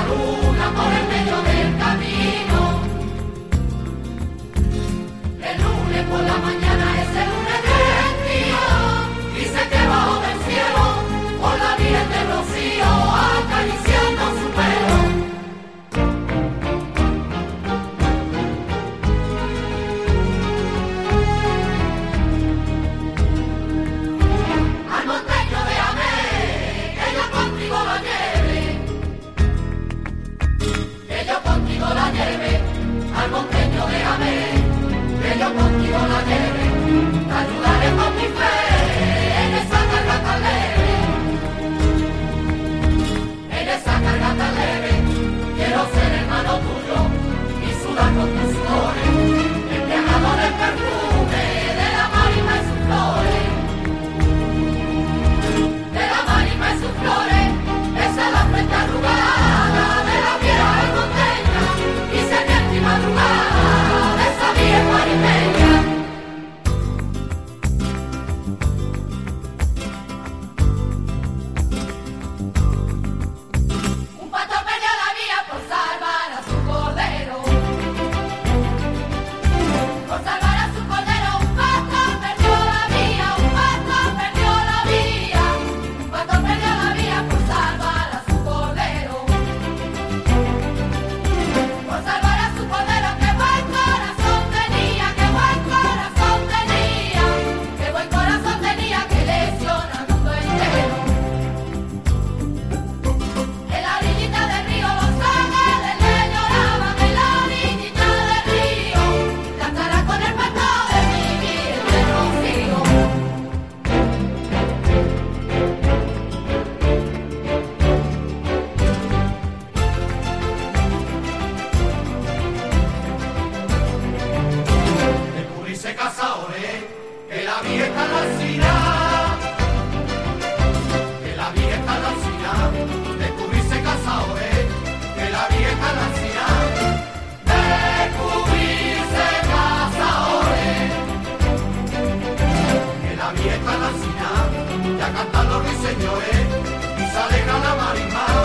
luna por el medio del camino. El lunes por la mañana es el lunes del tío. Dice que bajo del cielo, por la Virgen del Rocío, acariciando su pelo. Al monteño déjame que yo contigo la lleve, que yo contigo la lleve. Al monteño déjame que yo contigo la lleve. Te ayudaré con mi fe en esa carga tan leve, en esa carga tan leve. Quiero ser hermano tuyo y sudar con tus sudores, embriagado del perfume de la marisma y sus flores, de la marisma y sus flores. Esa es la frente arrugada de la vieja monteña y sedienta y madrugada de esa vieja marimeña. Un pato perdió la vía por salvar a su cordero. Por salvar a su cordero, un pato perdió la vía, un pato perdió la vía. Un pato perdió la vía por salvar a su cordero. Por salvar a su cordero, qué buen corazón tenía, qué buen corazón tenía, qué buen corazón tenía que lesiona al mundo entero. En la orillita del río los ángeles le lloraban, en la orillita del río, cantará con el pato de mi Virgen del Rocío. Descubrirse cazadores, que la Virgen está en la encina, que la Virgen está en la encina. Descubrirse cazadores, que la Virgen está en la encina. Descubrirse cazadores, que la Virgen está en la encina. Ya cantan los ruiseñores y se alegra la marisma.